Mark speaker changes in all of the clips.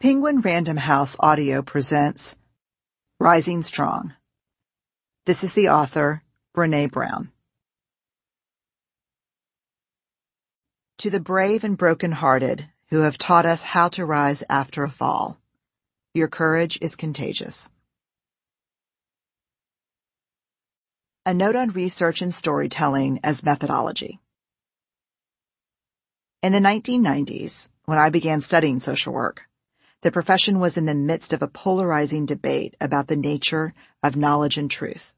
Speaker 1: Penguin Random House Audio presents Rising Strong. This is the author, Brené Brown. To the brave and broken-hearted who have taught us how to rise after a fall, your courage is contagious. A note on research and storytelling as methodology. In the 1990s, when I began studying social work, the profession was in the midst of a polarizing debate about the nature of knowledge and truth.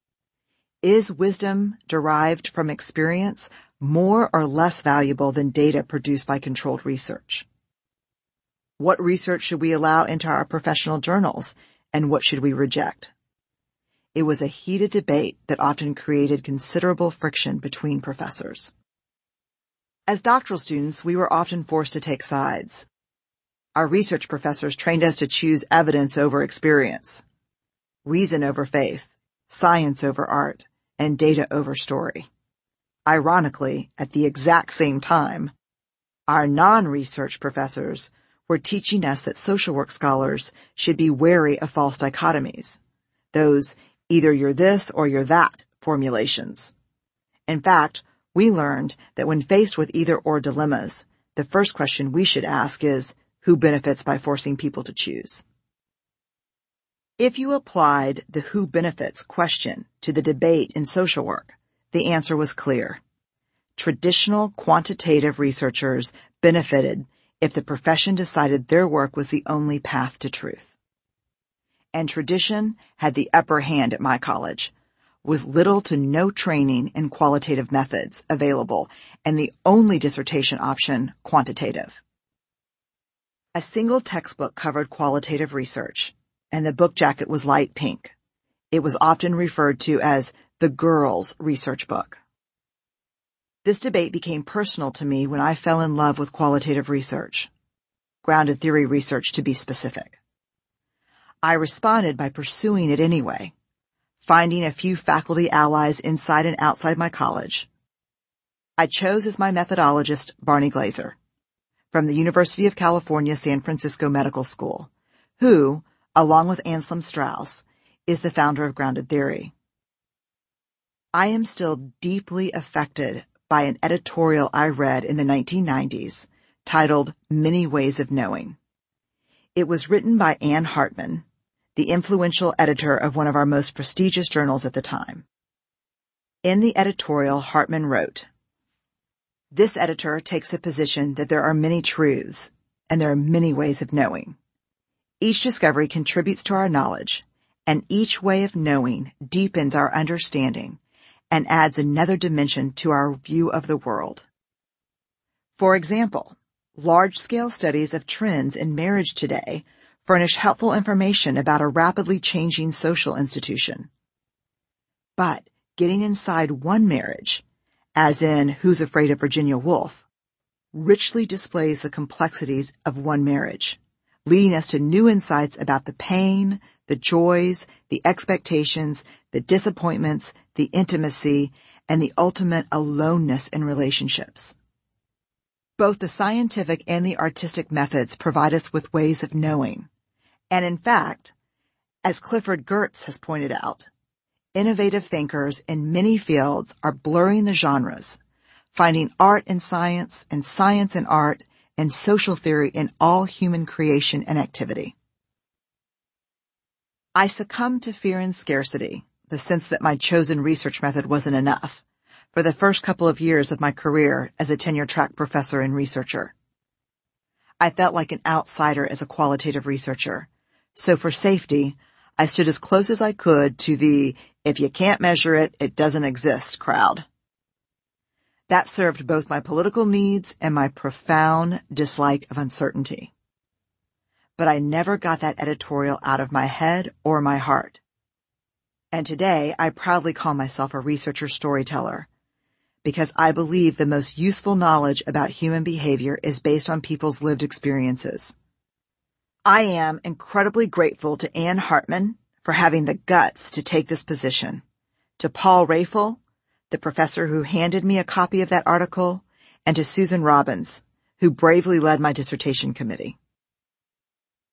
Speaker 1: Is wisdom derived from experience more or less valuable than data produced by controlled research? What research should we allow into our professional journals, and what should we reject? It was a heated debate that often created considerable friction between professors. As doctoral students, we were often forced to take sides. Our research professors trained us to choose evidence over experience, reason over faith, science over art, and data over story. Ironically, at the exact same time, our non-research professors were teaching us that social work scholars should be wary of false dichotomies, those either you're this or you're that formulations. In fact, we learned that when faced with either or dilemmas, the first question we should ask is, who benefits by forcing people to choose? If you applied the who benefits question to the debate in social work, the answer was clear. Traditional quantitative researchers benefited if the profession decided their work was the only path to truth. And tradition had the upper hand at my college, with little to no training in qualitative methods available and the only dissertation option quantitative. A single textbook covered qualitative research, and the book jacket was light pink. It was often referred to as the girls' research book. This debate became personal to me when I fell in love with qualitative research, grounded theory research to be specific. I responded by pursuing it anyway, finding a few faculty allies inside and outside my college. I chose as my methodologist Barney Glaser, from the University of California, San Francisco Medical School, who, along with Anselm Strauss, is the founder of grounded theory. I am still deeply affected by an editorial I read in the 1990s titled Many Ways of Knowing. It was written by Anne Hartman, the influential editor of one of our most prestigious journals at the time. In the editorial, Hartman wrote, "This editor takes the position that there are many truths, and there are many ways of knowing. Each discovery contributes to our knowledge, and each way of knowing deepens our understanding and adds another dimension to our view of the world. For example, large-scale studies of trends in marriage today furnish helpful information about a rapidly changing social institution. But getting inside one marriage, as in Who's Afraid of Virginia Woolf, richly displays the complexities of one marriage, leading us to new insights about the pain, the joys, the expectations, the disappointments, the intimacy, and the ultimate aloneness in relationships. Both the scientific and the artistic methods provide us with ways of knowing. And in fact, as Clifford Geertz has pointed out, innovative thinkers in many fields are blurring the genres, finding art in science and science in art and social theory in all human creation and activity. I succumbed to fear and scarcity, the sense that my chosen research method wasn't enough, for the first couple of years of my career as a tenure-track professor and researcher. I felt like an outsider as a qualitative researcher, so for safety, I stood as close as I could to the "if you can't measure it, it doesn't exist" crowd. That served both my political needs and my profound dislike of uncertainty. But I never got that editorial out of my head or my heart. And today, I proudly call myself a researcher storyteller, because I believe the most useful knowledge about human behavior is based on people's lived experiences. I am incredibly grateful to Anne Hartman for having the guts to take this position, to Paul Rafel, the professor who handed me a copy of that article, and to Susan Robbins, who bravely led my dissertation committee.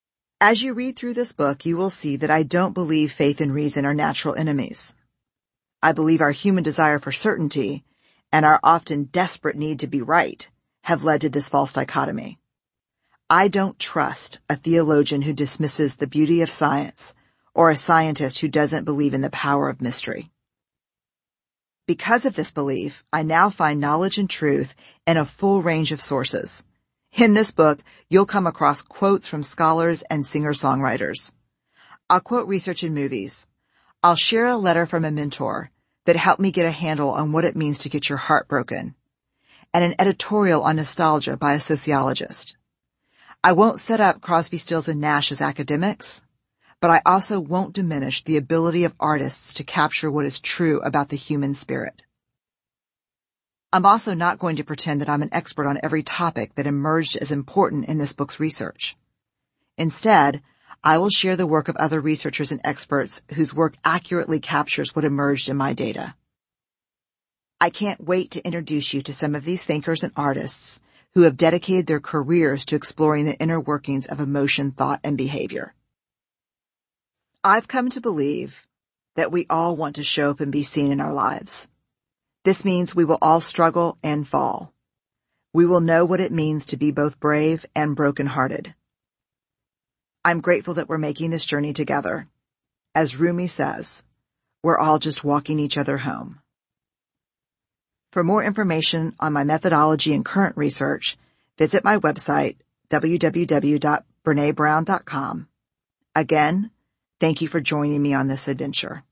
Speaker 1: As you read through this book, you will see that I don't believe faith and reason are natural enemies. I believe our human desire for certainty and our often desperate need to be right have led to this false dichotomy. I don't trust a theologian who dismisses the beauty of science or a scientist who doesn't believe in the power of mystery. Because of this belief, I now find knowledge and truth in a full range of sources. In this book, you'll come across quotes from scholars and singer-songwriters. I'll quote research in movies. I'll share a letter from a mentor that helped me get a handle on what it means to get your heart broken, and an editorial on nostalgia by a sociologist. I won't set up Crosby, Stills, and Nash as academics, but I also won't diminish the ability of artists to capture what is true about the human spirit. I'm also not going to pretend that I'm an expert on every topic that emerged as important in this book's research. Instead, I will share the work of other researchers and experts whose work accurately captures what emerged in my data. I can't wait to introduce you to some of these thinkers and artists who have dedicated their careers to exploring the inner workings of emotion, thought, and behavior. I've come to believe that we all want to show up and be seen in our lives. This means we will all struggle and fall. We will know what it means to be both brave and brokenhearted. I'm grateful that we're making this journey together. As Rumi says, we're all just walking each other home. For more information on my methodology and current research, visit my website, www.brenebrown.com. Again, thank you for joining me on this adventure.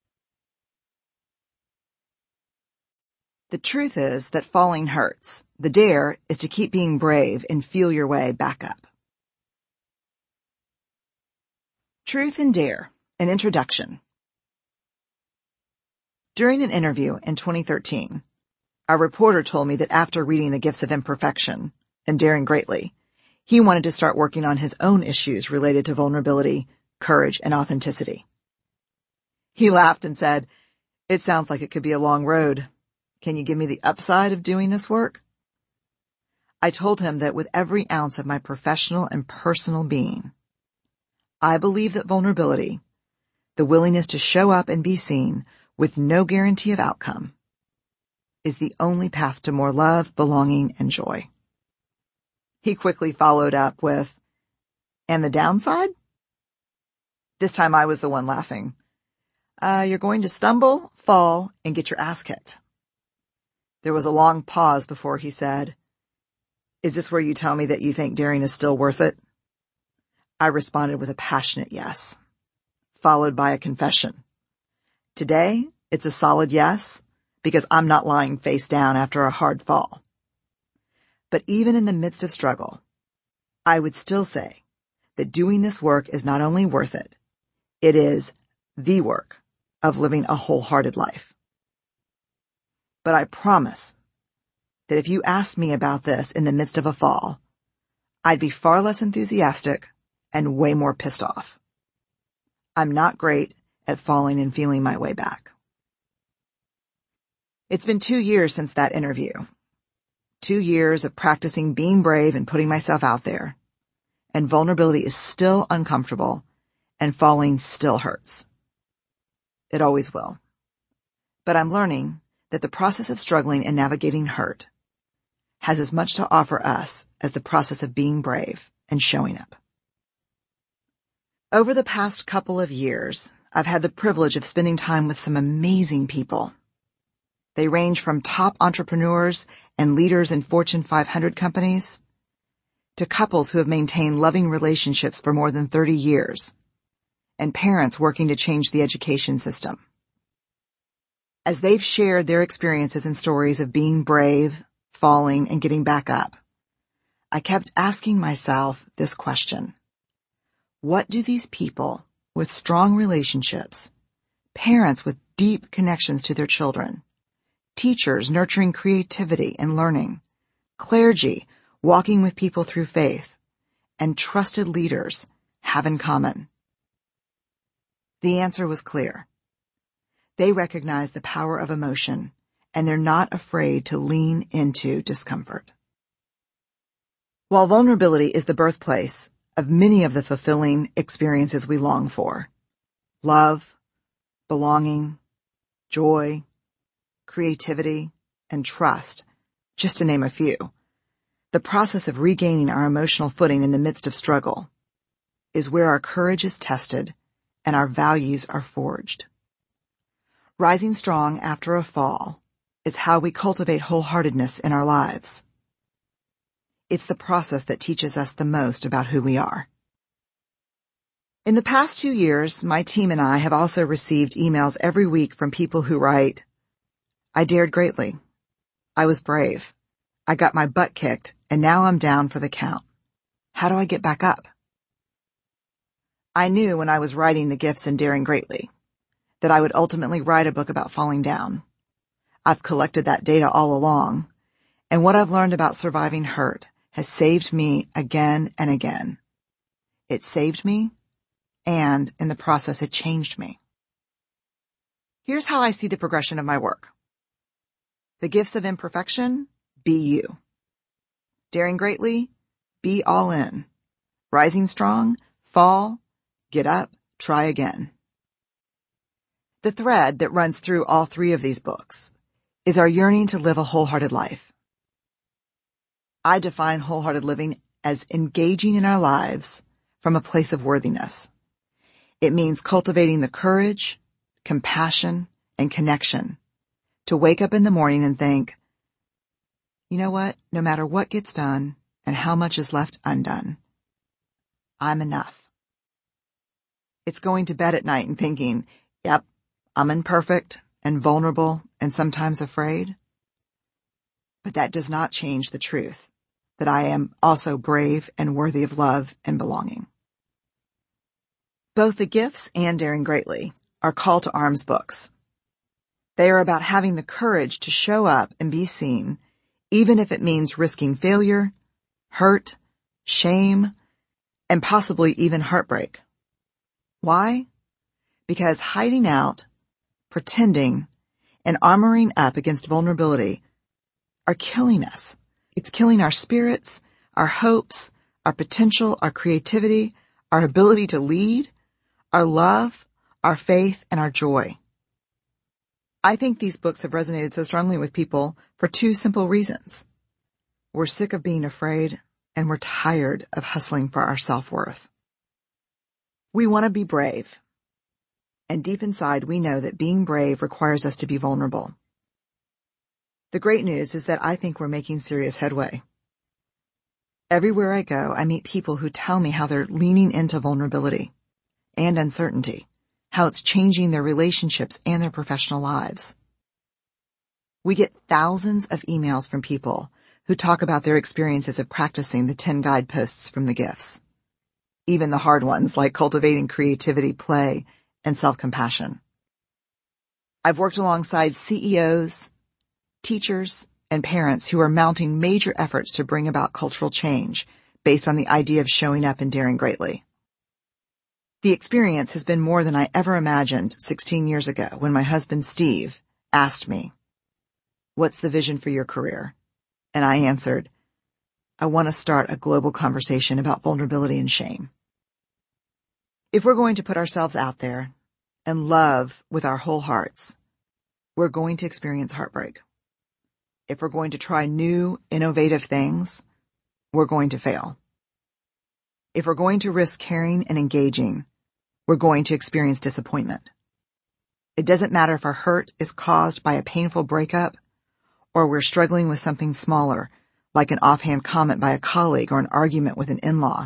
Speaker 1: The truth is that falling hurts. The dare is to keep being brave and feel your way back up. Truth and Dare, an introduction. During an interview in 2013, a reporter told me that after reading The Gifts of Imperfection and daring greatly, he wanted to start working on his own issues related to vulnerability, courage, and authenticity. He laughed and said, "It sounds like it could be a long road. Can you give me the upside of doing this work?" I told him that with every ounce of my professional and personal being, I believe that vulnerability, the willingness to show up and be seen with no guarantee of outcome, is the only path to more love, belonging, and joy. He quickly followed up with, "And the downside?" This time I was the one laughing. "You're going to stumble, fall, and get your ass kicked." There was a long pause before he said, "Is this where you tell me that you think daring is still worth it?" I responded with a passionate yes, followed by a confession. Today, it's a solid yes, because I'm not lying face down after a hard fall. But even in the midst of struggle, I would still say that doing this work is not only worth it, it is the work of living a wholehearted life. But I promise that if you asked me about this in the midst of a fall, I'd be far less enthusiastic and way more pissed off. I'm not great at falling and feeling my way back. It's been 2 years since that interview. 2 years of practicing being brave and putting myself out there. And vulnerability is still uncomfortable, and falling still hurts. It always will. But I'm learning that the process of struggling and navigating hurt has as much to offer us as the process of being brave and showing up. Over the past couple of years, I've had the privilege of spending time with some amazing people. They range from top entrepreneurs and leaders in Fortune 500 companies to couples who have maintained loving relationships for more than 30 years and parents working to change the education system. As they've shared their experiences and stories of being brave, falling, and getting back up, I kept asking myself this question. What do these people with strong relationships, parents with deep connections to their children, teachers nurturing creativity and learning, clergy walking with people through faith, and trusted leaders have in common? The answer was clear. They recognize the power of emotion, and they're not afraid to lean into discomfort. While vulnerability is the birthplace of many of the fulfilling experiences we long for. Love, belonging, joy, creativity, and trust, just to name a few. The process of regaining our emotional footing in the midst of struggle is where our courage is tested and our values are forged. Rising strong after a fall is how we cultivate wholeheartedness in our lives. It's the process that teaches us the most about who we are. In the past 2 years, my team and I have also received emails every week from people who write, "I dared greatly. I was brave. I got my butt kicked, and now I'm down for the count. How do I get back up?" I knew when I was writing The Gifts and Daring Greatly that I would ultimately write a book about falling down. I've collected that data all along, and what I've learned about surviving hurt has saved me again and again. It saved me, and in the process it changed me. Here's how I see the progression of my work. The Gifts of Imperfection, be you. Daring Greatly, be all in. Rising Strong, fall, get up, try again. The thread that runs through all 3 of these books is our yearning to live a wholehearted life. I define wholehearted living as engaging in our lives from a place of worthiness. It means cultivating the courage, compassion, and connection to wake up in the morning and think, you know what, no matter what gets done and how much is left undone, I'm enough. It's going to bed at night and thinking, yep, I'm imperfect and vulnerable and sometimes afraid. But that does not change the truth that I am also brave and worthy of love and belonging. Both The Gifts and Daring Greatly are call to arms books. They are about having the courage to show up and be seen, even if it means risking failure, hurt, shame, and possibly even heartbreak. Why? Because hiding out, pretending, and armoring up against vulnerability are killing us. It's killing our spirits, our hopes, our potential, our creativity, our ability to lead, our love, our faith, and our joy. I think these books have resonated so strongly with people for 2 simple reasons. We're sick of being afraid, and we're tired of hustling for our self-worth. We want to be brave. And deep inside, we know that being brave requires us to be vulnerable. The great news is that I think we're making serious headway. Everywhere I go, I meet people who tell me how they're leaning into vulnerability and uncertainty, how it's changing their relationships and their professional lives. We get thousands of emails from people who talk about their experiences of practicing the 10 guideposts from the Gifts. Even the hard ones like cultivating creativity, play, and self-compassion. I've worked alongside CEOs, teachers, and parents who are mounting major efforts to bring about cultural change based on the idea of showing up and daring greatly. The experience has been more than I ever imagined 16 years ago when my husband Steve asked me, "What's the vision for your career?" And I answered, "I want to start a global conversation about vulnerability and shame." If we're going to put ourselves out there and love with our whole hearts, we're going to experience heartbreak. If we're going to try new, innovative things, we're going to fail. If we're going to risk caring and engaging, we're going to experience disappointment. It doesn't matter if our hurt is caused by a painful breakup or we're struggling with something smaller, like an offhand comment by a colleague or an argument with an in-law.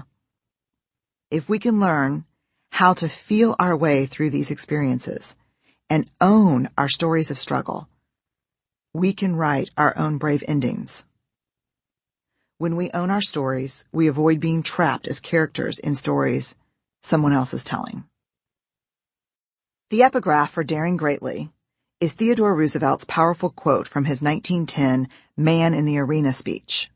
Speaker 1: If we can learn how to feel our way through these experiences and own our stories of struggle, we can write our own brave endings. When we own our stories, we avoid being trapped as characters in stories someone else is telling. The epigraph for Daring Greatly is Theodore Roosevelt's powerful quote from his 1910 Man in the Arena speech.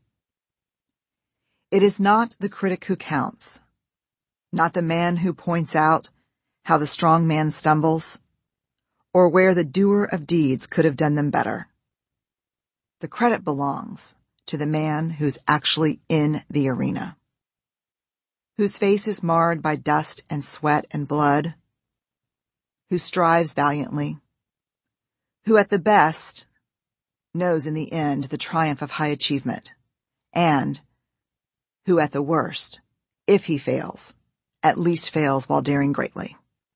Speaker 1: "It is not the critic who counts, not the man who points out how the strong man stumbles, or where the doer of deeds could have done them better. The credit belongs to the man who's actually in the arena." whose face is marred by dust and sweat and blood, who strives valiantly, who at the best knows in the end the triumph of high achievement, and who at the worst, if he fails, at least fails while daring greatly.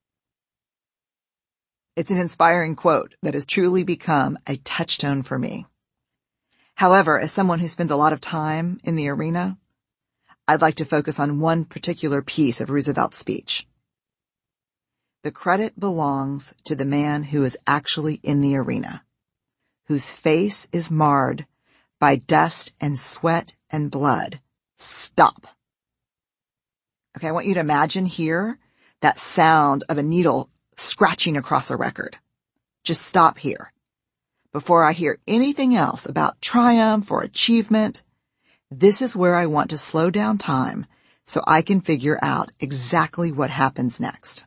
Speaker 1: It's an inspiring quote that has truly become a touchstone for me. However, as someone who spends a lot of time in the arena, I'd like to focus on one particular piece of Roosevelt's speech. The credit belongs to the man who is actually in the arena, whose face is marred by dust and sweat and blood. Stop. Okay, I want you to imagine here that sound of a needle scratching across a record. Just stop here. Before I hear anything else about triumph or achievement, this is where I want to slow down time so I can figure out exactly what happens next.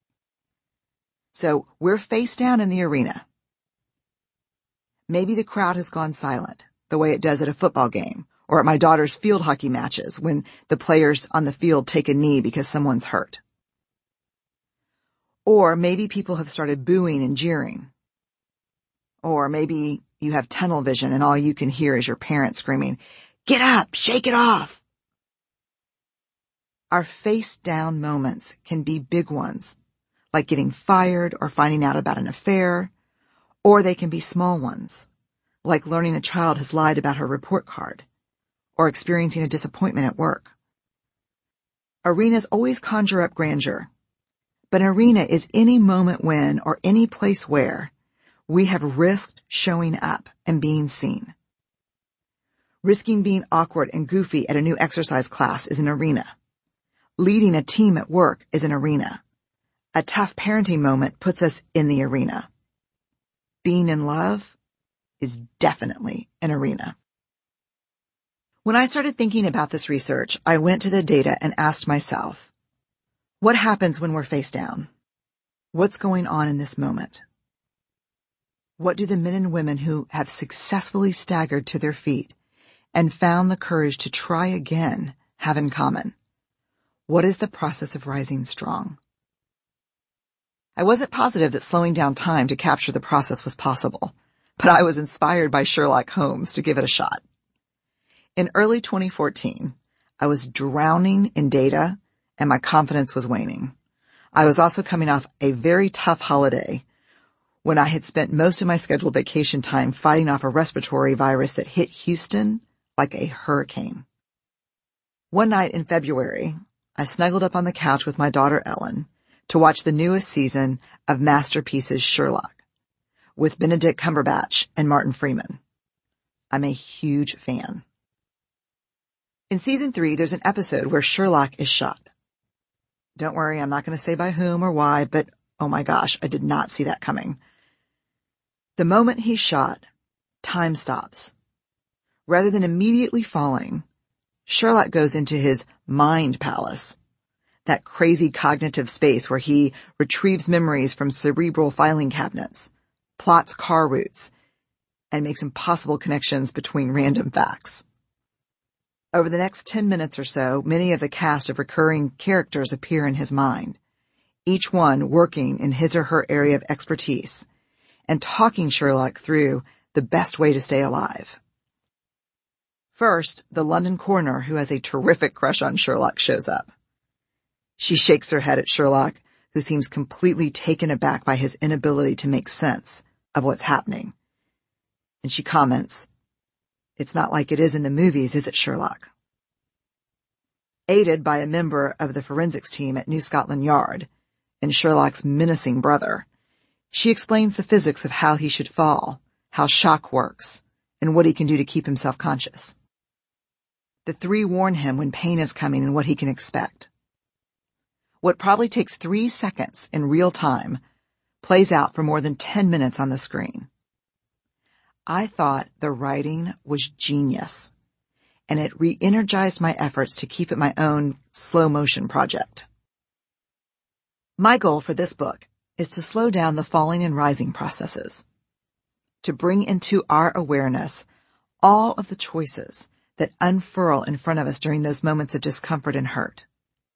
Speaker 1: So we're face down in the arena. Maybe the crowd has gone silent, the way it does at a football game or at my daughter's field hockey matches when the players on the field take a knee because someone's hurt. Or maybe people have started booing and jeering. Or maybe you have tunnel vision and all you can hear is your parents screaming, "Get up, shake it off." Our face down moments can be big ones, like getting fired or finding out about an affair, or they can be small ones, like learning a child has lied about her report card, or experiencing a disappointment at work. Arenas always conjure up grandeur, but an arena is any moment when, or any place where, we have risked showing up and being seen. Risking being awkward and goofy at a new exercise class is an arena. Leading a team at work is an arena. A tough parenting moment puts us in the arena. Being in love is definitely an arena. When I started thinking about this research, I went to the data and asked myself, what happens when we're face down? What's going on in this moment? What do the men and women who have successfully staggered to their feet and found the courage to try again have in common? What is the process of rising strong? I wasn't positive that slowing down time to capture the process was possible, but I was inspired by Sherlock Holmes to give it a shot. In early 2014, I was drowning in data and my confidence was waning. I was also coming off a very tough holiday when I had spent most of my scheduled vacation time fighting off a respiratory virus that hit Houston like a hurricane. One night in February, I snuggled up on the couch with my daughter Ellen to watch the newest season of Masterpiece's Sherlock with Benedict Cumberbatch and Martin Freeman. I'm a huge fan. In season 3, there's an episode where Sherlock is shot. Don't worry, I'm not going to say by whom or why, but oh my gosh, I did not see that coming. The moment he's shot, time stops. Rather than immediately falling, Sherlock goes into his mind palace, that crazy cognitive space where he retrieves memories from cerebral filing cabinets, plots car routes, and makes impossible connections between random facts. Over the next 10 minutes or so, many of the cast of recurring characters appear in his mind, each one working in his or her area of expertise and talking Sherlock through the best way to stay alive. First, the London coroner, who has a terrific crush on Sherlock, shows up. She shakes her head at Sherlock, who seems completely taken aback by his inability to make sense of what's happening. And she comments, "It's not like it is in the movies, is it, Sherlock?" Aided by a member of the forensics team at New Scotland Yard and Sherlock's menacing brother, she explains the physics of how he should fall, how shock works, and what he can do to keep himself conscious. The three warn him when pain is coming and what he can expect. What probably takes 3 seconds in real time plays out for more than 10 minutes on the screen. I thought the writing was genius, and it re-energized my efforts to keep it my own slow-motion project. My goal for this book is to slow down the falling and rising processes, to bring into our awareness all of the choices that unfurl in front of us during those moments of discomfort and hurt.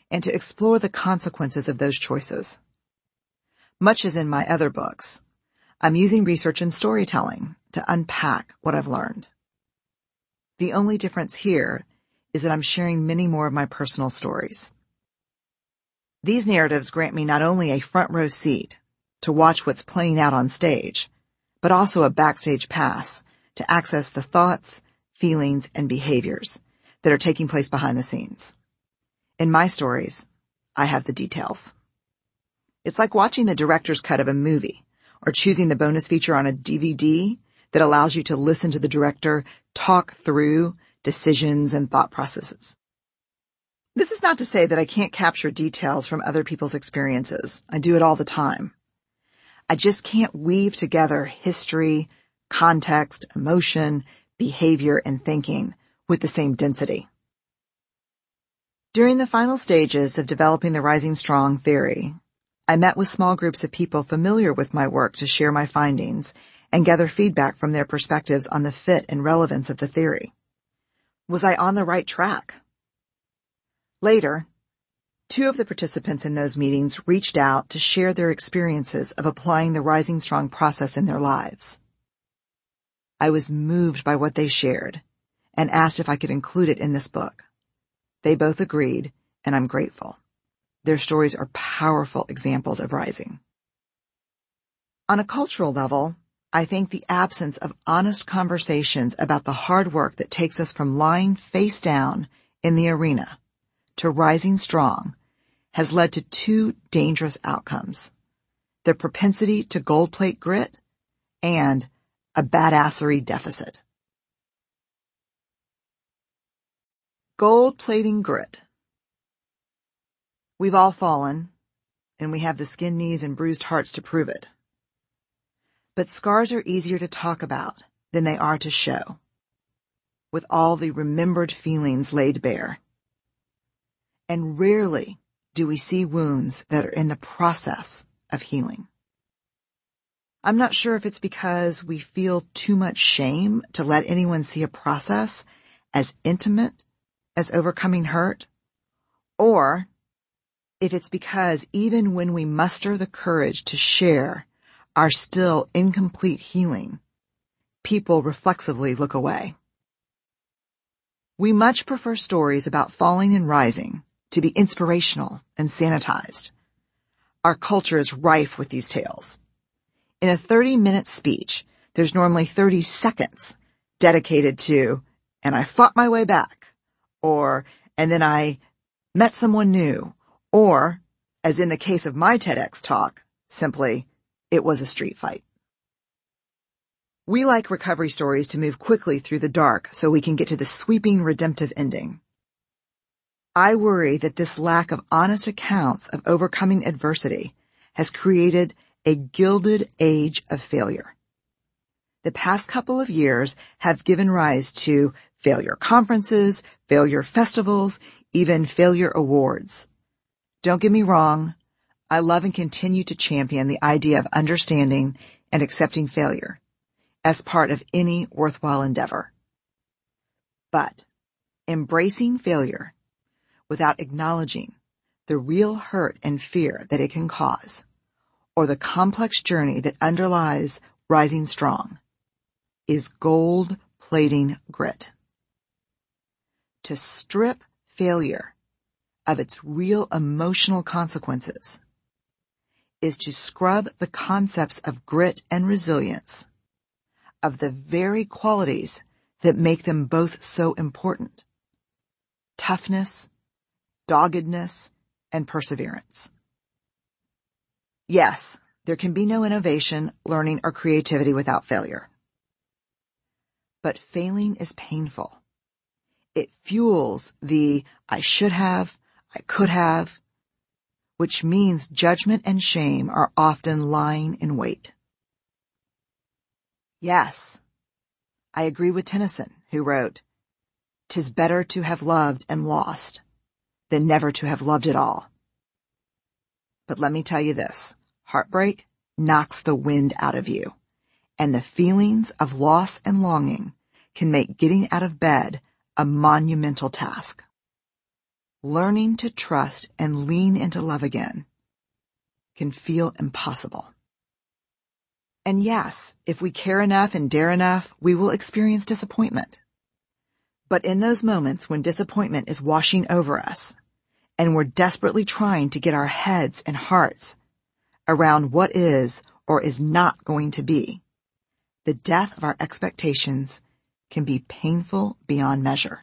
Speaker 1: and to explore the consequences of those choices. Much as in my other books, I'm using research and storytelling to unpack what I've learned. The only difference here is that I'm sharing many more of my personal stories. These narratives grant me not only a front row seat to watch what's playing out on stage, but also a backstage pass to access the thoughts, feelings, and behaviors that are taking place behind the scenes. In my stories, I have the details. It's like watching the director's cut of a movie or choosing the bonus feature on a DVD that allows you to listen to the director talk through decisions and thought processes. This is not to say that I can't capture details from other people's experiences. I do it all the time. I just can't weave together history, context, emotion, behavior, and thinking with the same density. During the final stages of developing the Rising Strong theory, I met with small groups of people familiar with my work to share my findings and gather feedback from their perspectives on the fit and relevance of the theory. Was I on the right track? Later, 2 of the participants in those meetings reached out to share their experiences of applying the Rising Strong process in their lives. I was moved by what they shared and asked if I could include it in this book. They both agreed, and I'm grateful. Their stories are powerful examples of rising. On a cultural level, I think the absence of honest conversations about the hard work that takes us from lying face down in the arena to rising strong has led to 2 dangerous outcomes: the propensity to gold plate grit and a badassery deficit. Gold plating grit. We've all fallen, and we have the skinned knees and bruised hearts to prove it. But scars are easier to talk about than they are to show, with all the remembered feelings laid bare. And rarely do we see wounds that are in the process of healing. I'm not sure if it's because we feel too much shame to let anyone see a process as intimate as overcoming hurt, or if it's because even when we muster the courage to share our still incomplete healing, people reflexively look away. We much prefer stories about falling and rising to be inspirational and sanitized. Our culture is rife with these tales. In a 30-minute speech, there's normally 30 seconds dedicated to, and I fought my way back, or, and then I met someone new, or, as in the case of my TEDx talk, simply, it was a street fight. We like recovery stories to move quickly through the dark so we can get to the sweeping redemptive ending. I worry that this lack of honest accounts of overcoming adversity has created a gilded age of failure. The past couple of years have given rise to failure conferences, failure festivals, even failure awards. Don't get me wrong, I love and continue to champion the idea of understanding and accepting failure as part of any worthwhile endeavor. But embracing failure without acknowledging the real hurt and fear that it can cause, or the complex journey that underlies rising strong, is gold-plating grit. To strip failure of its real emotional consequences is to scrub the concepts of grit and resilience, of the very qualities that make them both so important: toughness, doggedness, and perseverance. Yes, there can be no innovation, learning, or creativity without failure. But failing is painful. It fuels the I should have, I could have, which means judgment and shame are often lying in wait. Yes, I agree with Tennyson, who wrote, "'Tis better to have loved and lost than never to have loved at all." But let me tell you this, heartbreak knocks the wind out of you, and the feelings of loss and longing can make getting out of bed a monumental task. learning to trust and lean into love again can feel impossible. And yes, if we care enough and dare enough, we will experience disappointment. But in those moments when disappointment is washing over us, and we're desperately trying to get our heads and hearts around what is or is not going to be, the death of our expectations can be painful beyond measure.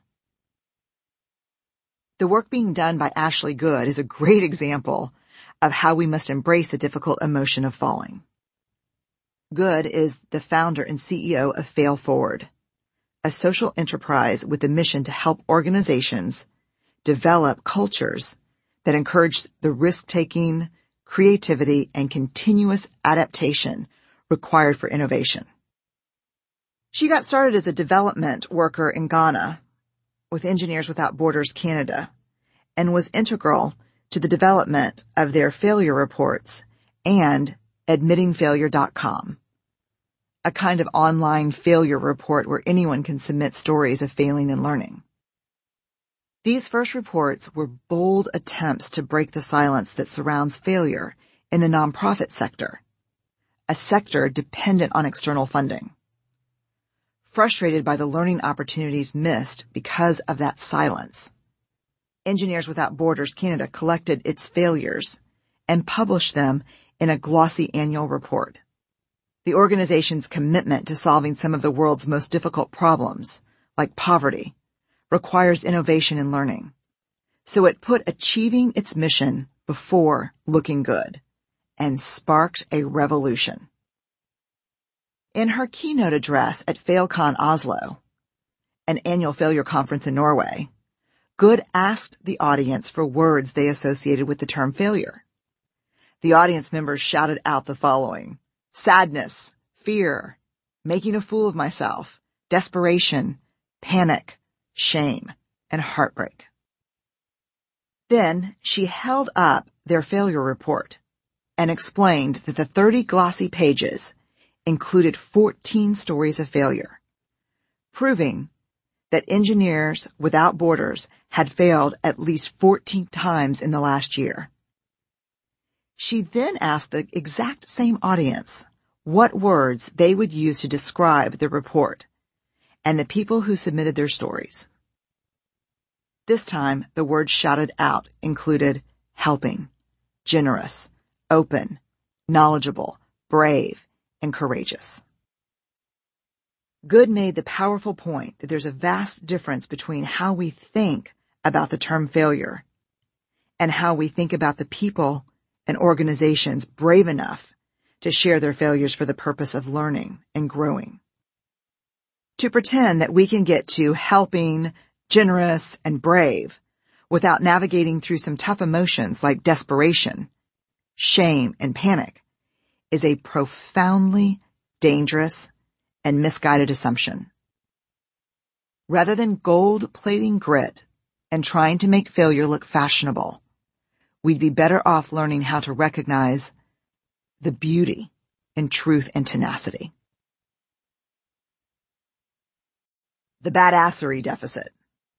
Speaker 1: The work being done by Ashley Good is a great example of how we must embrace the difficult emotion of falling. Good is the founder and CEO of Fail Forward, a social enterprise with the mission to help organizations develop cultures that encourage the risk-taking, creativity, and continuous adaptation required for innovation. She got started as a development worker in Ghana with Engineers Without Borders Canada and was integral to the development of their failure reports and admittingfailure.com, a kind of online failure report where anyone can submit stories of failing and learning. These first reports were bold attempts to break the silence that surrounds failure in the nonprofit sector, a sector dependent on external funding. Frustrated by the learning opportunities missed because of that silence, Engineers Without Borders Canada collected its failures and published them in a glossy annual report. The organization's commitment to solving some of the world's most difficult problems, like poverty, requires innovation and learning. So it put achieving its mission before looking good and sparked a revolution. In her keynote address at FailCon Oslo, an annual failure conference in Norway, Good asked the audience for words they associated with the term failure. The audience members shouted out the following: sadness, fear, making a fool of myself, desperation, panic, shame, and heartbreak. Then she held up their failure report and explained that the 30 glossy pages included 14 stories of failure, proving that Engineers Without Borders had failed at least 14 times in the last year. She then asked the exact same audience what words they would use to describe the report and the people who submitted their stories. This time, the words shouted out included helping, generous, open, knowledgeable, brave, and courageous. Good made the powerful point that there's a vast difference between how we think about the term failure and how we think about the people and organizations brave enough to share their failures for the purpose of learning and growing. To pretend that we can get to helping, generous, and brave without navigating through some tough emotions like desperation, shame, and panic is a profoundly dangerous and misguided assumption. Rather than gold-plating grit and trying to make failure look fashionable, we'd be better off learning how to recognize the beauty in truth and tenacity. The badassery deficit.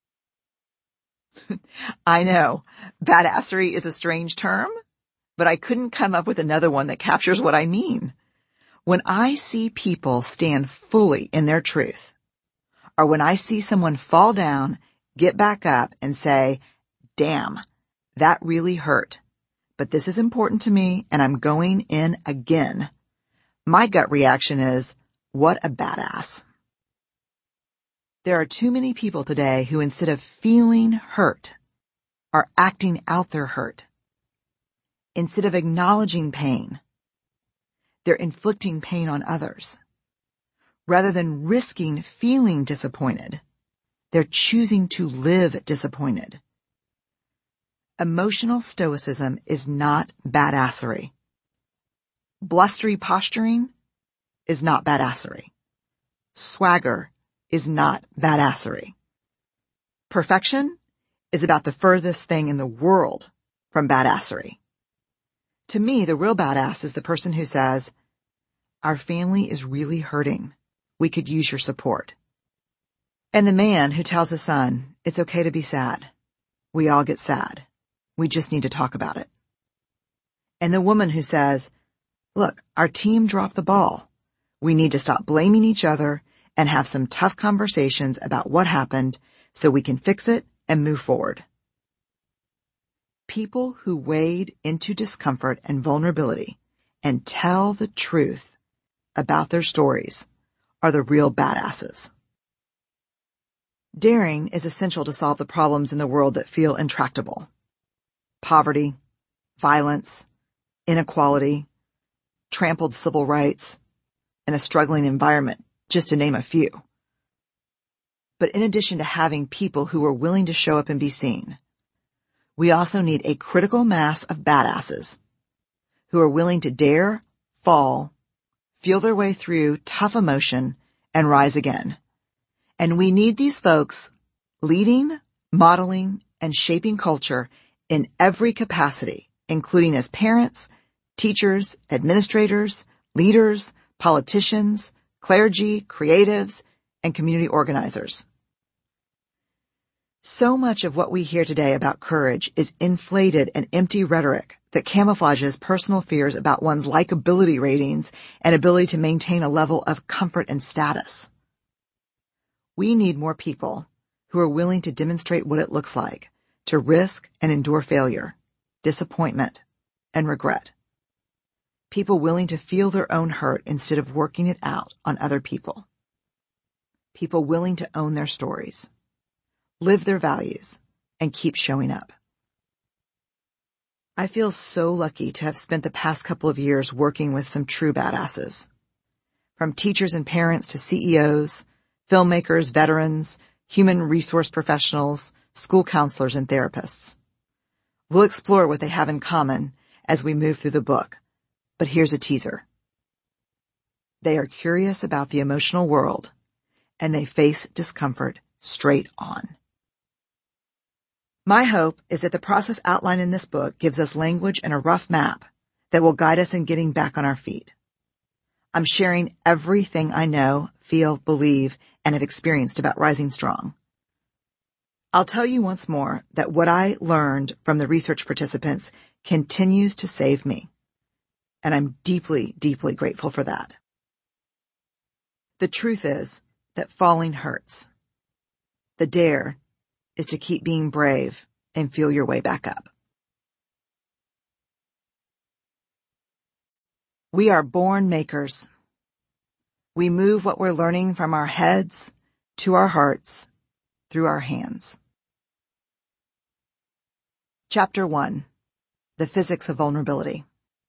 Speaker 1: I know, badassery is a strange term, but I couldn't come up with another one that captures what I mean. When I see people stand fully in their truth, or when I see someone fall down, get back up, and say, damn, that really hurt, but this is important to me and I'm going in again, my gut reaction is, what a badass. There are too many people today who, instead of feeling hurt, are acting out their hurt. Instead of acknowledging pain, they're inflicting pain on others. Rather than risking feeling disappointed, they're choosing to live disappointed. Emotional stoicism is not badassery. Blustery posturing is not badassery. Swagger is not badassery. Perfection is about the furthest thing in the world from badassery. To me, the real badass is the person who says, our family is really hurting. We could use your support. And the man who tells his son, it's okay to be sad. we all get sad. We just need to talk about it. And the woman who says, look, our team dropped the ball. We need to stop blaming each other and have some tough conversations about what happened so we can fix it and move forward. People who wade into discomfort and vulnerability and tell the truth about their stories are the real badasses. Daring is essential to solve the problems in the world that feel intractable. Poverty, violence, inequality, trampled civil rights, and a struggling environment, just to name a few. But in addition to having people who are willing to show up and be seen, we also need a critical mass of badasses who are willing to dare, fall, feel their way through tough emotion, and rise again. And we need these folks leading, modeling, and shaping culture in every capacity, including as parents, teachers, administrators, leaders, politicians, clergy, creatives, and community organizers. So much of what we hear today about courage is inflated and empty rhetoric that camouflages personal fears about one's likability ratings and ability to maintain a level of comfort and status. We need more people who are willing to demonstrate what it looks like to risk and endure failure, disappointment, and regret. People willing to feel their own hurt instead of working it out on other people. People willing to own their stories, live their values, and keep showing up. I feel so lucky to have spent the past couple of years working with some true badasses. From teachers and parents to CEOs, filmmakers, veterans, human resource professionals, school counselors, and therapists. We'll explore what they have in common as we move through the book, but here's a teaser. They are curious about the emotional world, and they face discomfort straight on. My hope is that the process outlined in this book gives us language and a rough map that will guide us in getting back on our feet. I'm sharing everything I know, feel, believe, and have experienced about Rising Strong. I'll tell you once more that what I learned from the research participants continues to save me, and I'm deeply, deeply grateful for that. The truth is that falling hurts. The dare is to keep being brave and feel your way back up. We are born makers. We move what we're learning from our heads to our hearts through our hands. Chapter 1. The Physics of Vulnerability.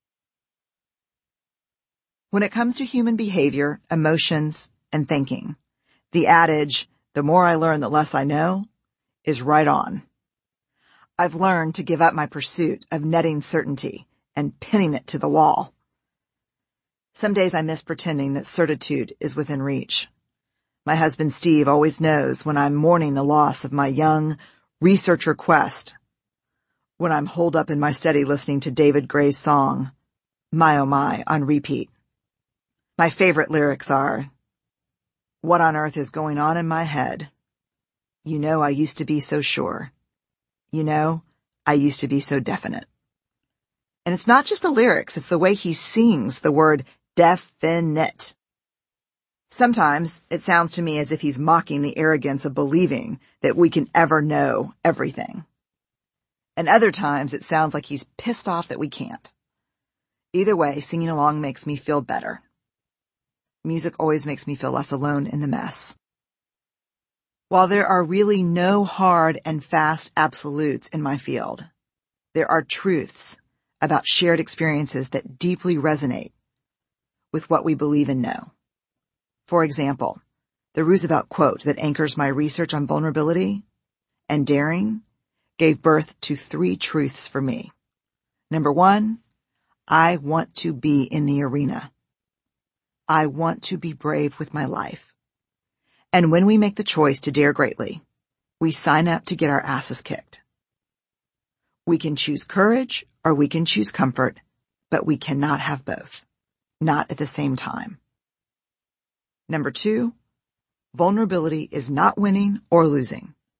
Speaker 1: When it comes to human behavior, emotions, and thinking, the adage, the more I learn, the less I know, is right on. I've learned to give up my pursuit of netting certainty and pinning it to the wall. Some days I miss pretending that certitude is within reach. My husband Steve always knows when I'm mourning the loss of my young researcher quest, when I'm holed up in my study listening to David Gray's song, My Oh My, on repeat. My favorite lyrics are, what on earth is going on in my head? You know I used to be so sure. You know, I used to be so definite. And it's not just the lyrics, it's the way he sings the word definite. Sometimes it sounds to me as if he's mocking the arrogance of believing that we can ever know everything. And other times it sounds like he's pissed off that we can't. Either way, singing along makes me feel better. Music always makes me feel less alone in the mess. While there are really no hard and fast absolutes in my field, there are truths about shared experiences that deeply resonate with what we believe and know. For example, the Roosevelt quote that anchors my research on vulnerability and daring gave birth to 3 truths for me. Number 1, I want to be in the arena. I want to be brave with my life. And when we make the choice to dare greatly, we sign up to get our asses kicked. We can choose courage or we can choose comfort, but we cannot have both. Not at the same time. Number 2, vulnerability is not winning or losing.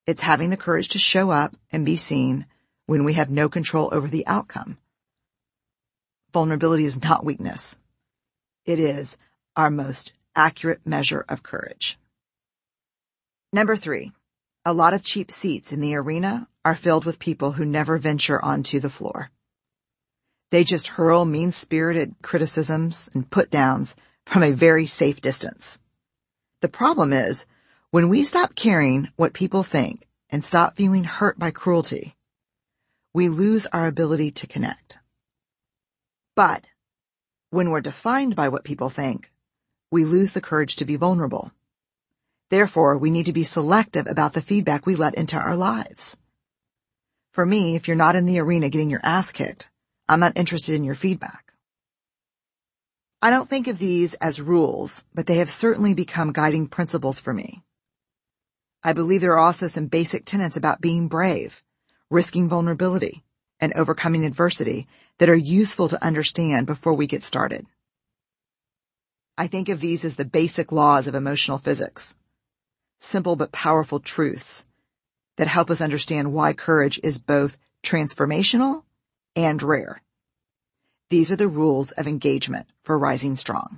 Speaker 1: It's having the courage to show up and be seen when we have no control over the outcome. Vulnerability is not weakness. It is our most accurate measure of courage. Number 3, a lot of cheap seats in the arena are filled with people who never venture onto the floor. They just hurl mean-spirited criticisms and put-downs from a very safe distance. The problem is, when we stop caring what people think and stop feeling hurt by cruelty, we lose our ability to connect. But when we're defined by what people think, we lose the courage to be vulnerable. Therefore, we need to be selective about the feedback we let into our lives. For me, if you're not in the arena getting your ass kicked, I'm not interested in your feedback. I don't think of these as rules, but they have certainly become guiding principles for me. I believe there are also some basic tenets about being brave, risking vulnerability, and overcoming adversity that are useful to understand before we get started. I think of these as the basic laws of emotional physics, simple but powerful truths that help us understand why courage is both transformational and rare. These are the rules of engagement for Rising Strong.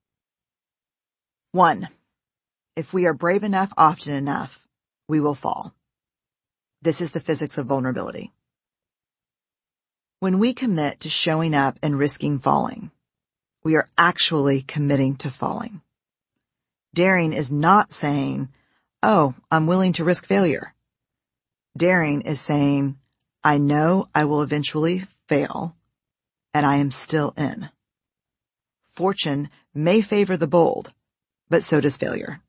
Speaker 1: 1. If we are brave enough often enough, we will fall. This is the physics of vulnerability. When we commit to showing up and risking falling, we are actually committing to falling. Daring is not saying, "Oh, I'm willing to risk failure." Daring is saying, "I know I will eventually fail, and I am still in." Fortune may favor the bold, but so does failure.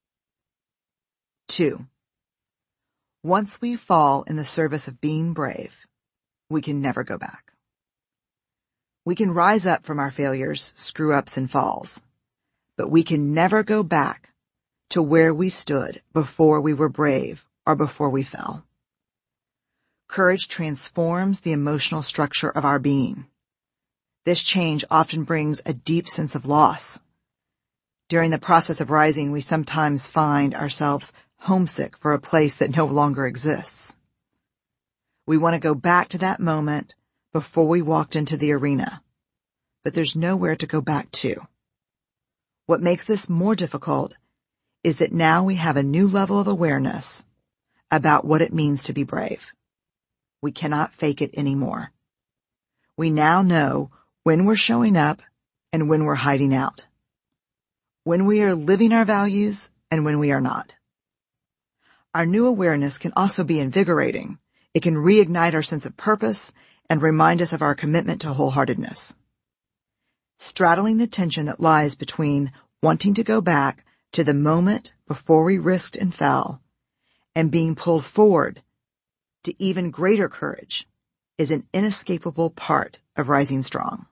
Speaker 1: 2. Once we fall in the service of being brave, we can never go back. We can rise up from our failures, screw-ups, and falls, but we can never go back to where we stood before we were brave or before we fell. Courage transforms the emotional structure of our being. This change often brings a deep sense of loss. During the process of rising, we sometimes find ourselves homesick for a place that no longer exists. We want to go back to that moment before we walked into the arena, but there's nowhere to go back to. What makes this more difficult is that now we have a new level of awareness about what it means to be brave. We cannot fake it anymore. We now know when we're showing up and when we're hiding out, when we are living our values and when we are not. Our new awareness can also be invigorating. It can reignite our sense of purpose and remind us of our commitment to wholeheartedness. Straddling the tension that lies between wanting to go back to the moment before we risked and fell and being pulled forward to even greater courage is an inescapable part of Rising Strong.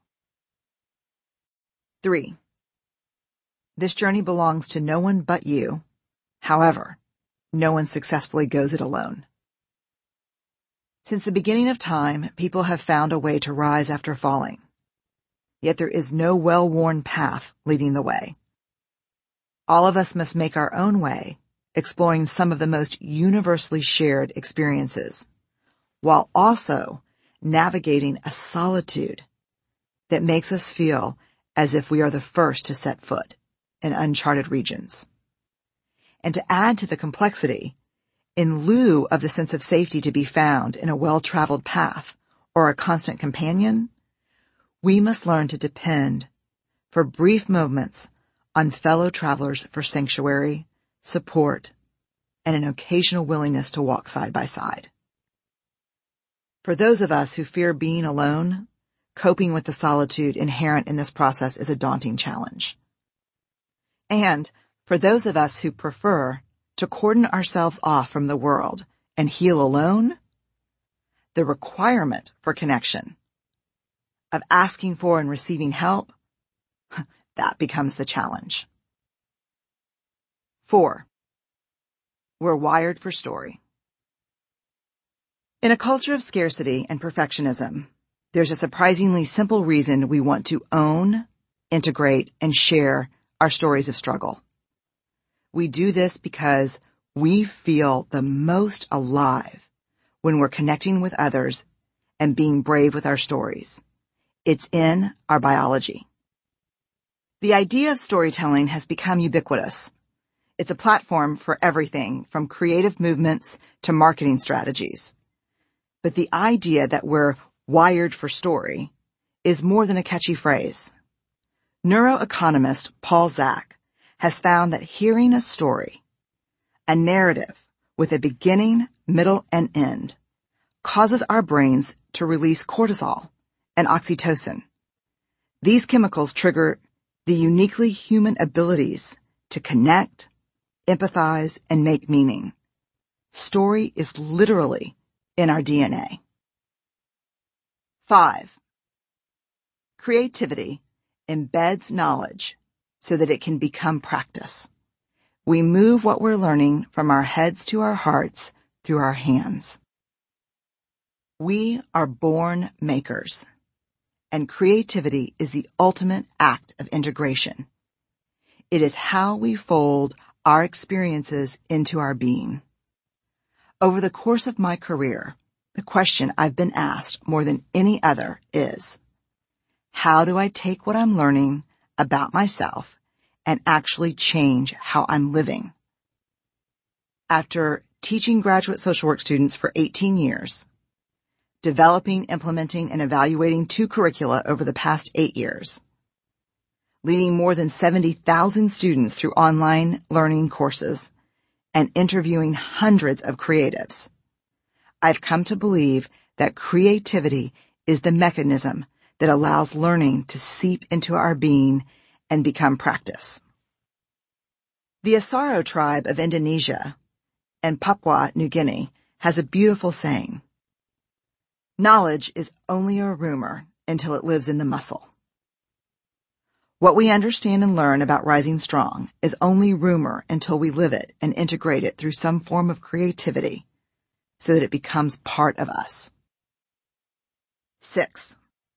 Speaker 1: 3. This journey belongs to no one but you. However, no one successfully goes it alone. Since the beginning of time, people have found a way to rise after falling. Yet there is no well-worn path leading the way. All of us must make our own way, exploring some of the most universally shared experiences, while also navigating a solitude that makes us feel as if we are the first to set foot in uncharted regions. And to add to the complexity, in lieu of the sense of safety to be found in a well-traveled path or a constant companion, we must learn to depend for brief moments on fellow travelers for sanctuary, support, and an occasional willingness to walk side by side. For those of us who fear being alone, coping with the solitude inherent in this process is a daunting challenge. And for those of us who prefer to cordon ourselves off from the world and heal alone, the requirement for connection, of asking for and receiving help, that becomes the challenge. 4. We're wired for story. In a culture of scarcity and perfectionism, there's a surprisingly simple reason we want to own, integrate, and share our stories of struggle. We do this because We feel the most alive when we're connecting with others and being brave with our stories. It's in our biology. The idea of storytelling has become ubiquitous. It's a platform for everything from creative movements to marketing strategies. But the idea that we're wired for story is more than a catchy phrase. Neuroeconomist Paul Zak has found that hearing a story, a narrative with a beginning, middle, and end, causes our brains to release cortisol and oxytocin. These chemicals trigger the uniquely human abilities to connect, empathize, and make meaning. Story is literally in our DNA. 5. Creativity embeds knowledge so that it can become practice. We move what we're learning from our heads to our hearts through our hands. We are born makers, and creativity is the ultimate act of integration. It is how we fold our experiences into our being. Over the course of my career, the question I've been asked more than any other is, how do I take what I'm learning about myself and actually change how I'm living? After teaching graduate social work students for 18 years, developing, implementing, and evaluating 2 curricula over the past 8 years, leading more than 70,000 students through online learning courses, and interviewing hundreds of creatives, I've come to believe that creativity is the mechanism that allows learning to seep into our being and become practice. The Asaro tribe of Indonesia and Papua New Guinea has a beautiful saying, "Knowledge is only a rumor until it lives in the muscle." What we understand and learn about Rising Strong is only rumor until we live it and integrate it through some form of creativity so that it becomes part of us. 6.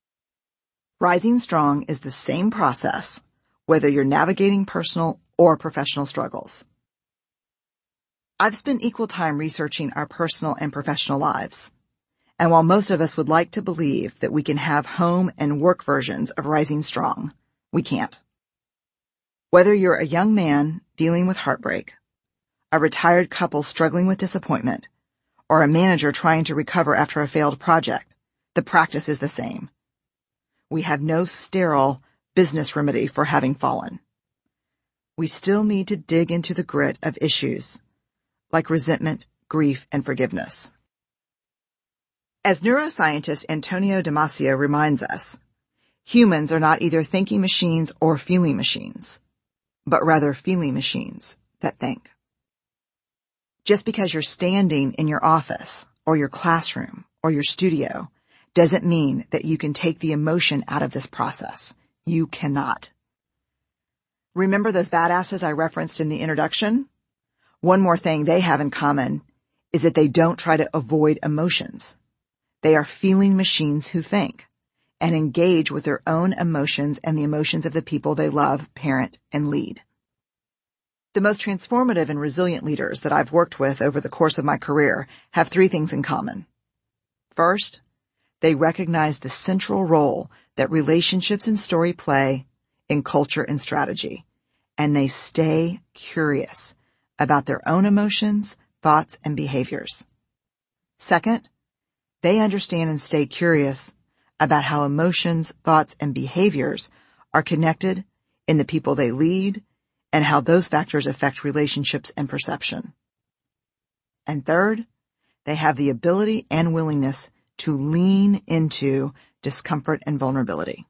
Speaker 1: Rising Strong is the same process whether you're navigating personal or professional struggles. I've spent equal time researching our personal and professional lives. And while most of us would like to believe that we can have home and work versions of Rising Strong, we can't. Whether you're a young man dealing with heartbreak, a retired couple struggling with disappointment, or a manager trying to recover after a failed project, the practice is the same. We have no sterile business remedy for having fallen. We still need to dig into the grit of issues like resentment, grief, and forgiveness. As neuroscientist Antonio Damasio reminds us, humans are not either thinking machines or feeling machines, but rather feeling machines that think. Just because you're standing in your office or your classroom or your studio doesn't mean that you can take the emotion out of this process. You cannot. Remember those badasses I referenced in the introduction? One more thing they have in common is that they don't try to avoid emotions. They are feeling machines who think and engage with their own emotions and the emotions of the people they love, parent, and lead. The most transformative and resilient leaders that I've worked with over the course of my career have 3 things in common. First, they recognize the central role that relationships and story play in culture and strategy, and they stay curious about their own emotions, thoughts, and behaviors. Second, they understand and stay curious about how emotions, thoughts, and behaviors are connected in the people they lead and how those factors affect relationships and perception. And third, they have the ability and willingness to lean into discomfort and vulnerability.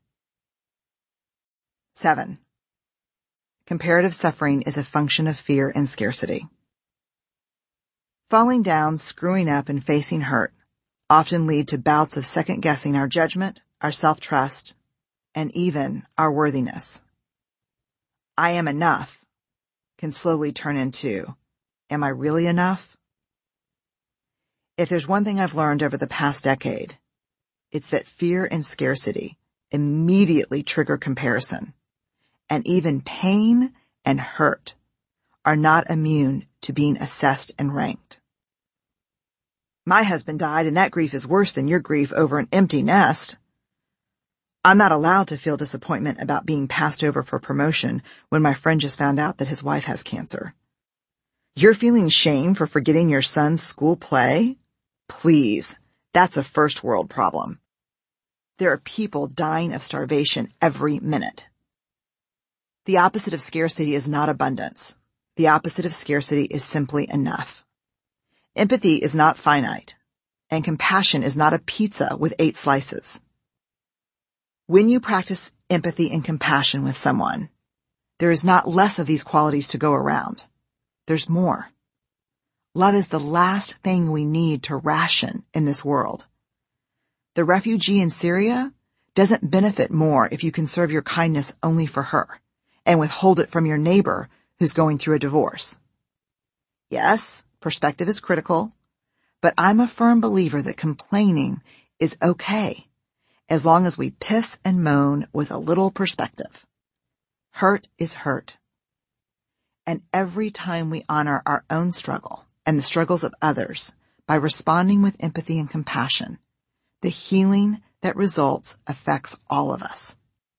Speaker 1: 7. Comparative suffering is a function of fear and scarcity. Falling down, screwing up, and facing hurt often lead to bouts of second-guessing our judgment, our self-trust, and even our worthiness. I am enough can slowly turn into, am I really enough? If there's one thing I've learned over the past decade, it's that fear and scarcity immediately trigger comparison, and even pain and hurt are not immune to being assessed and ranked. My husband died, and that grief is worse than your grief over an empty nest. I'm not allowed to feel disappointment about being passed over for promotion when my friend just found out that his wife has cancer. You're feeling shame for forgetting your son's school play? Please, that's a first world problem. There are people dying of starvation every minute. The opposite of scarcity is not abundance. The opposite of scarcity is simply enough. Empathy is not finite, and compassion is not a pizza with 8 slices. When you practice empathy and compassion with someone, there is not less of these qualities to go around. There's more. Love is the last thing we need to ration in this world. The refugee in Syria doesn't benefit more if you conserve your kindness only for her and withhold it from your neighbor who's going through a divorce. Yes, perspective is critical, but I'm a firm believer that complaining is okay as long as we piss and moan with a little perspective. Hurt is hurt. And every time we honor our own struggle and the struggles of others by responding with empathy and compassion, the healing that results affects all of us.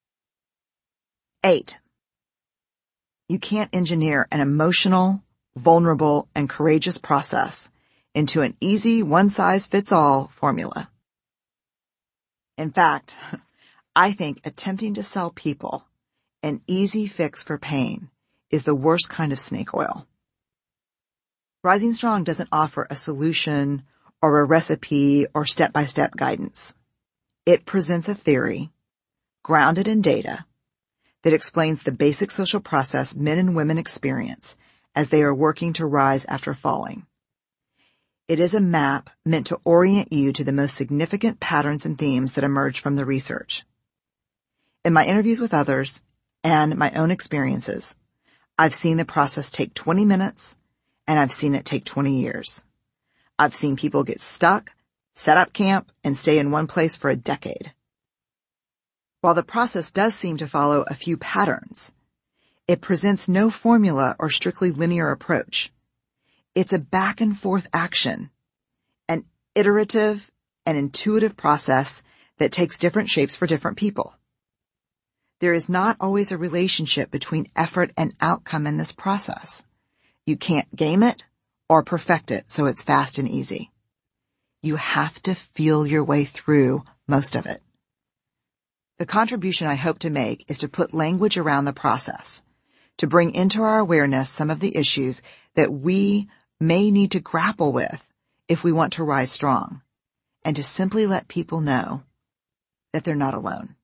Speaker 1: 8. You can't engineer an emotional, vulnerable, and courageous process into an easy one-size-fits-all formula. In fact, I think attempting to sell people an easy fix for pain is the worst kind of snake oil. Rising Strong doesn't offer a solution or a recipe or step-by-step guidance. It presents a theory, grounded in data, that explains the basic social process men and women experience as they are working to rise after falling. It is a map meant to orient you to the most significant patterns and themes that emerge from the research. In my interviews with others and my own experiences, I've seen the process take 20 minutes, and I've seen it take 20 years. I've seen people get stuck, set up camp, and stay in one place for a decade. While the process does seem to follow a few patterns, it presents no formula or strictly linear approach. It's a back-and-forth action, an iterative and intuitive process that takes different shapes for different people. There is not always a relationship between effort and outcome in this process. You can't game it or perfect it so it's fast and easy. You have to feel your way through most of it. The contribution I hope to make is to put language around the process, to bring into our awareness some of the issues that we may need to grapple with if we want to rise strong, and to simply let people know that they're not alone.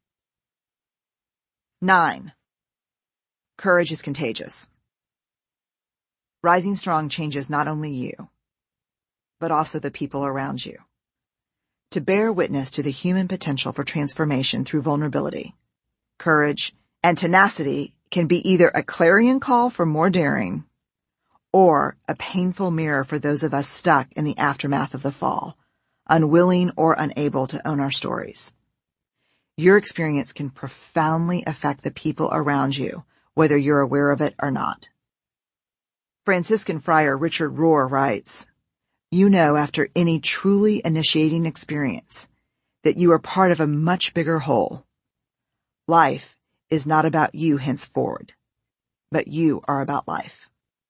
Speaker 1: 9. Courage is contagious. Rising Strong changes not only you, but also the people around you. To bear witness to the human potential for transformation through vulnerability, courage, and tenacity can be either a clarion call for more daring or a painful mirror for those of us stuck in the aftermath of the fall, unwilling or unable to own our stories. Your experience can profoundly affect the people around you, whether you're aware of it or not. Franciscan friar Richard Rohr writes, "You know after any truly initiating experience that you are part of a much bigger whole. Life is not about you henceforward, but you are about life."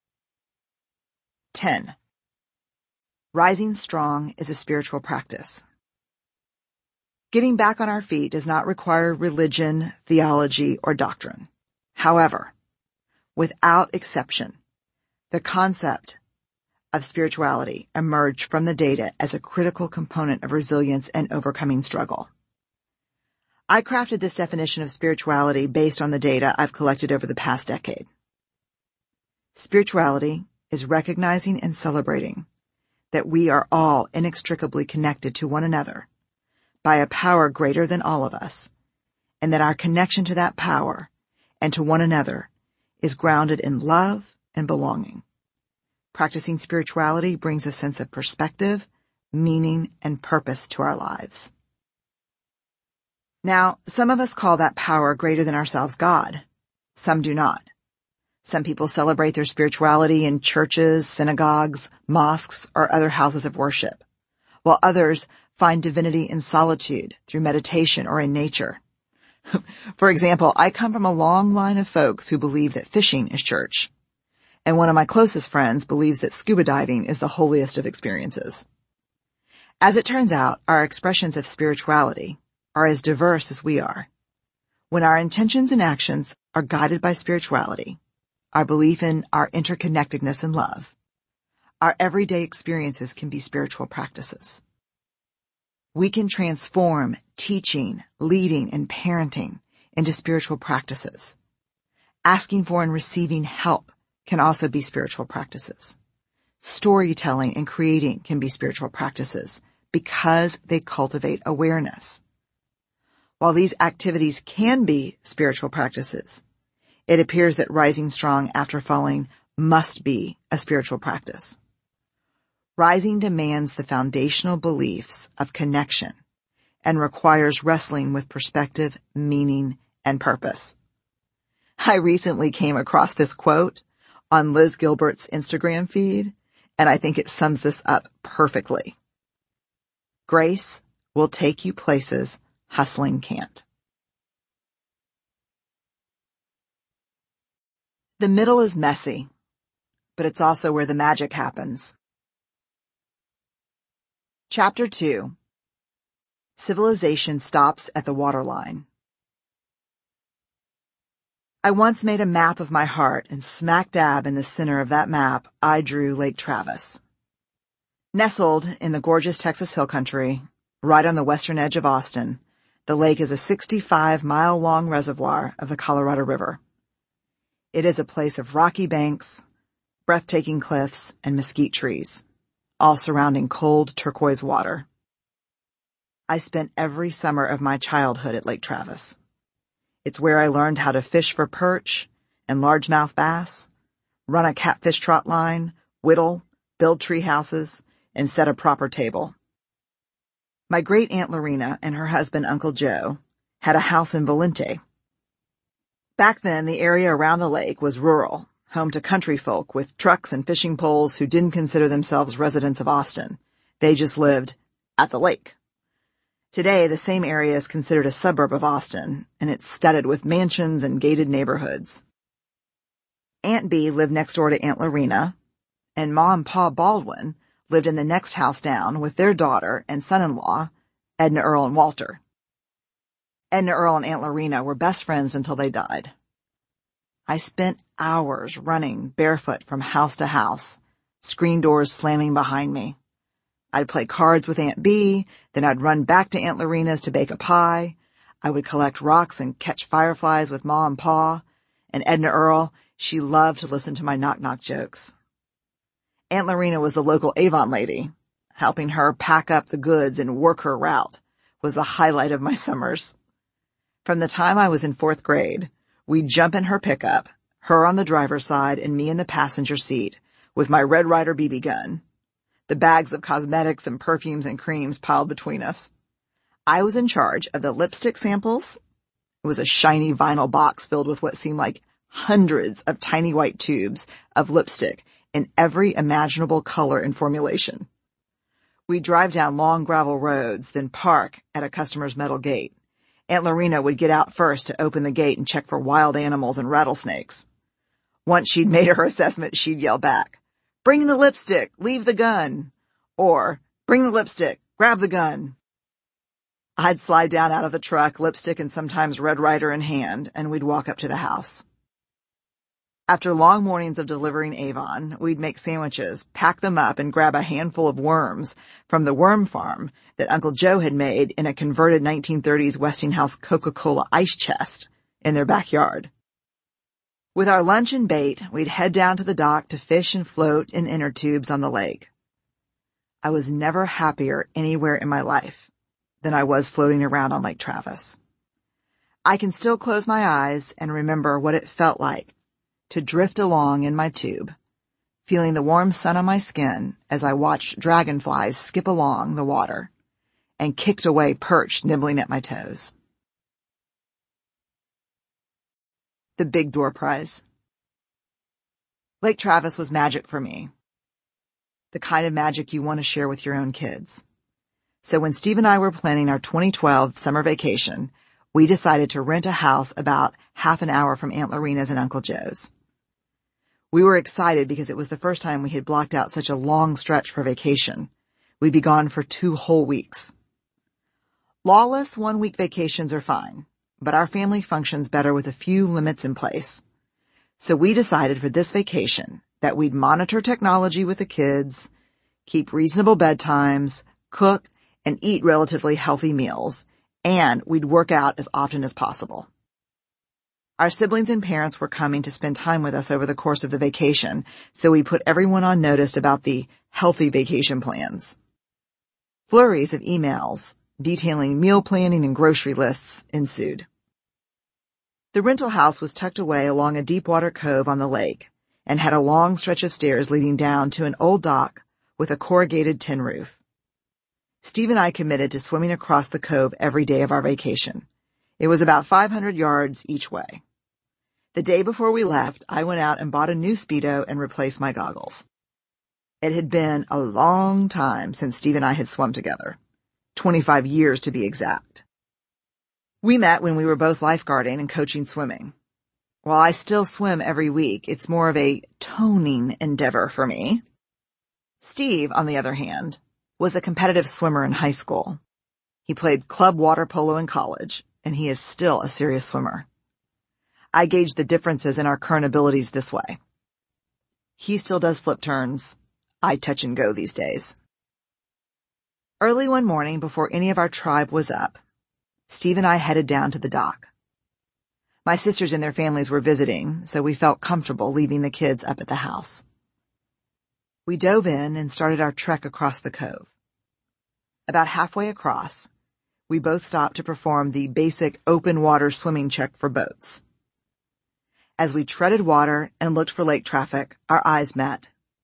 Speaker 1: 10. Rising Strong is a spiritual practice. Getting back on our feet does not require religion, theology, or doctrine. However, without exception, the concept of spirituality emerged from the data as a critical component of resilience and overcoming struggle. I crafted this definition of spirituality based on the data I've collected over the past decade. Spirituality is recognizing and celebrating that we are all inextricably connected to one another by a power greater than all of us, and that our connection to that power and to one another is grounded in love and belonging. Practicing spirituality brings a sense of perspective, meaning, and purpose to our lives. Now, some of us call that power greater than ourselves God. Some do not. Some people celebrate their spirituality in churches, synagogues, mosques, or other houses of worship, while others find divinity in solitude through meditation or in nature. For example, I come from a long line of folks who believe that fishing is church, and one of my closest friends believes that scuba diving is the holiest of experiences. As it turns out, our expressions of spirituality are as diverse as we are. When our intentions and actions are guided by spirituality, our belief in our interconnectedness and love, our everyday experiences can be spiritual practices. We can transform teaching, leading, and parenting into spiritual practices. Asking for and receiving help can also be spiritual practices. Storytelling and creating can be spiritual practices because they cultivate awareness. While these activities can be spiritual practices, it appears that rising strong after falling must be a spiritual practice. Rising demands the foundational beliefs of connection and requires wrestling with perspective, meaning, and purpose. I recently came across this quote on Liz Gilbert's Instagram feed, and I think it sums this up perfectly. Grace will take you places hustling can't. The middle is messy, but it's also where the magic happens. Chapter 2. Civilization stops at the waterline. I once made a map of my heart, and smack dab in the center of that map, I drew Lake Travis. Nestled in the gorgeous Texas Hill Country, right on the western edge of Austin, the lake is a 65-mile-long reservoir of the Colorado River. It is a place of rocky banks, breathtaking cliffs, and mesquite trees, all surrounding cold turquoise water. I spent every summer of my childhood at Lake Travis. It's where I learned how to fish for perch and largemouth bass, run a catfish trot line, whittle, build tree houses, and set a proper table. My great-aunt Lorena and her husband Uncle Joe had a house in Valente. Back then, the area around the lake was rural, home to country folk with trucks and fishing poles who didn't consider themselves residents of Austin. They just lived at the lake. Today, the same area is considered a suburb of Austin, and it's studded with mansions and gated neighborhoods. Aunt Bee lived next door to Aunt Lorena, and Ma and Pa Baldwin lived in the next house down with their daughter and son-in-law, Edna Earl and Walter. Edna Earl and Aunt Lorena were best friends until they died. I spent hours running barefoot from house to house, screen doors slamming behind me. I'd play cards with Aunt Bee, then I'd run back to Aunt Lorena's to bake a pie. I would collect rocks and catch fireflies with Ma and Pa. And Edna Earl, she loved to listen to my knock-knock jokes. Aunt Lorena was the local Avon lady. Helping her pack up the goods and work her route was the highlight of my summers. From the time I was in 4th grade, we'd jump in her pickup, her on the driver's side and me in the passenger seat, with my Red Ryder BB gun. The bags of cosmetics and perfumes and creams piled between us. I was in charge of the lipstick samples. It was a shiny vinyl box filled with what seemed like hundreds of tiny white tubes of lipstick in every imaginable color and formulation. We'd drive down long gravel roads, then park at a customer's metal gate. Aunt Lorena would get out first to open the gate and check for wild animals and rattlesnakes. Once she'd made her assessment, she'd yell back, "Bring the lipstick, leave the gun." Or, "Bring the lipstick, grab the gun." I'd slide down out of the truck, lipstick and sometimes Red Ryder in hand, and we'd walk up to the house. After long mornings of delivering Avon, we'd make sandwiches, pack them up, and grab a handful of worms from the worm farm that Uncle Joe had made in a converted 1930s Westinghouse Coca-Cola ice chest in their backyard. With our lunch and bait, we'd head down to the dock to fish and float in inner tubes on the lake. I was never happier anywhere in my life than I was floating around on Lake Travis. I can still close my eyes and remember what it felt like to drift along in my tube, feeling the warm sun on my skin as I watched dragonflies skip along the water and kicked away perch nibbling at my toes. The Big Door Prize. Lake Travis was magic for me. The kind of magic you want to share with your own kids. So when Steve and I were planning our 2012 summer vacation, we decided to rent a house about half an hour from Aunt Lorena's and Uncle Joe's. We were excited because it was the first time we had blocked out such a long stretch for vacation. We'd be gone for 2 whole weeks. Lawless 1-week vacations are fine, but our family functions better with a few limits in place. So we decided for this vacation that we'd monitor technology with the kids, keep reasonable bedtimes, cook and eat relatively healthy meals, and we'd work out as often as possible. Our siblings and parents were coming to spend time with us over the course of the vacation, so we put everyone on notice about the healthy vacation plans. Flurries of emails detailing meal planning and grocery lists ensued. The rental house was tucked away along a deep-water cove on the lake and had a long stretch of stairs leading down to an old dock with a corrugated tin roof. Steve and I committed to swimming across the cove every day of our vacation. It was about 500 yards each way. The day before we left, I went out and bought a new Speedo and replaced my goggles. It had been a long time since Steve and I had swum together. 25 years to be exact. We met when we were both lifeguarding and coaching swimming. While I still swim every week, it's more of a toning endeavor for me. Steve, on the other hand, was a competitive swimmer in high school. He played club water polo in college, and he is still a serious swimmer. I gauge the differences in our current abilities this way. He still does flip turns. I touch and go these days. Early one morning, before any of our tribe was up, Steve and I headed down to the dock. My sisters and their families were visiting, so we felt comfortable leaving the kids up at the house. We dove in and started our trek across the cove. About halfway across, we both stopped to perform the basic open water swimming check for boats. As we treaded water and looked for lake traffic, our eyes met.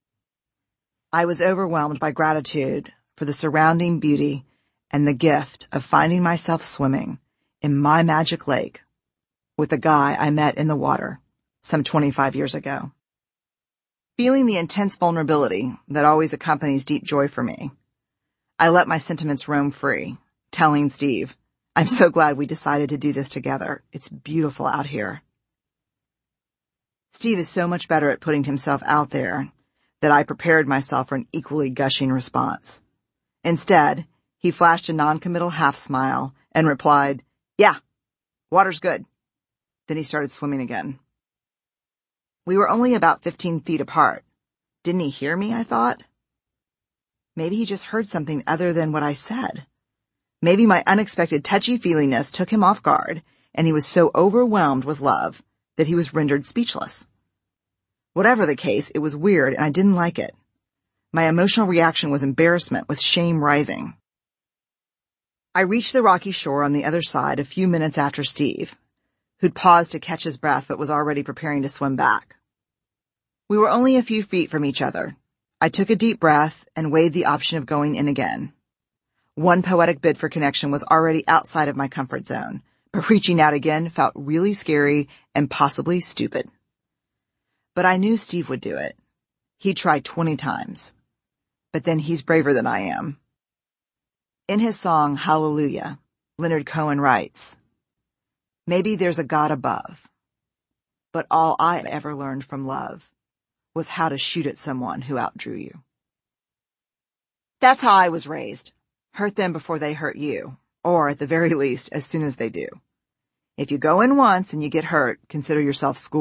Speaker 1: I was overwhelmed by gratitude for the surrounding beauty and the gift of finding myself swimming in my magic lake with the guy I met in the water some 25 years ago. Feeling the intense vulnerability that always accompanies deep joy for me, I let my sentiments roam free, telling Steve, "I'm so glad we decided to do this together. It's beautiful out here." Steve is so much better at putting himself out there that I prepared myself for an equally gushing response. Instead, he flashed a non-committal half smile and replied, "Yeah, water's good." Then he started swimming again. We were only about 15 feet apart. Didn't he hear me, I thought? Maybe he just heard something other than what I said. Maybe my unexpected touchy-feeliness took him off guard, and he was so overwhelmed with love that he was rendered speechless. Whatever the case, it was weird and I didn't like it. My emotional reaction was embarrassment with shame rising. I reached the rocky shore on the other side a few minutes after Steve, who'd paused to catch his breath but was already preparing to swim back. We were only a few feet from each other. I took a deep breath and weighed the option of going in again. One poetic bid for connection was already outside of my comfort zone, but reaching out again felt really scary and possibly stupid. But I knew Steve would do it. He'd tried 20 times. But then he's braver than I am. In his song, Hallelujah, Leonard Cohen writes, "Maybe there's a God above, but all I ever learned from love was how to shoot at someone who outdrew you." That's how I was raised. Hurt them before they hurt you, or at the very least, as soon as they do. If you go in once and you get hurt, consider yourself schooled.